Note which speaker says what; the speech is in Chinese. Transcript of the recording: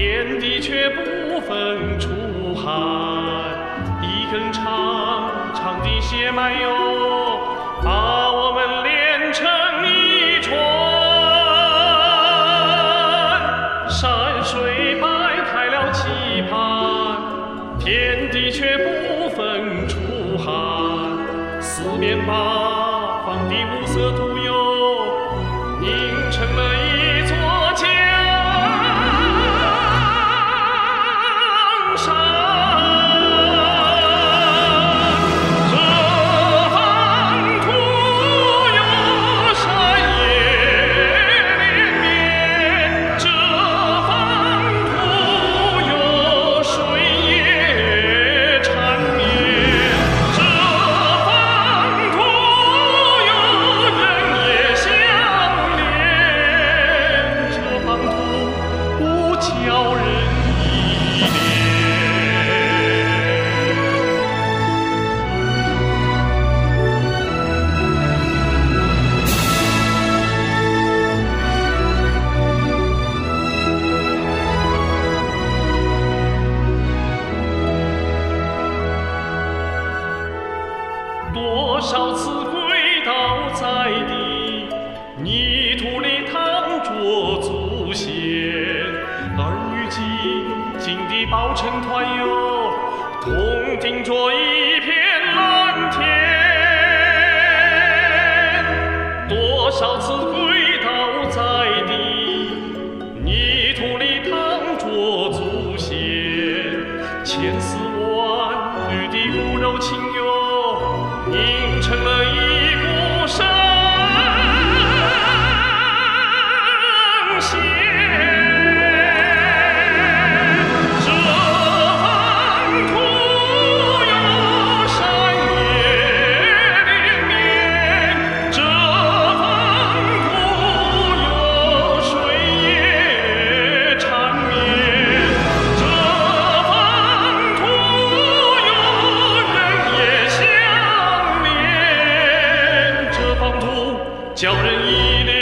Speaker 1: 天地却不分楚汉，一根长长的血脉哟，把我们连成一船。山水摆开了棋盘，天地却不分楚汉，四面八方的五色土哟，凝成了一座江山。这方土有山野连绵，这方土有水也缠绵，这方土有人也相连，这方土不叫人依恋。多少次跪倒在地，泥土里躺着祖先，而如今的抱成团哟，痛顶着一片蓝天。多少次跪倒在地，泥土里躺着祖先，千丝万缕的骨肉情哟，凝成了一股神仙。这方土有山野连绵，这方土有水也缠绵，这方土有人也相连，这方土叫人依恋。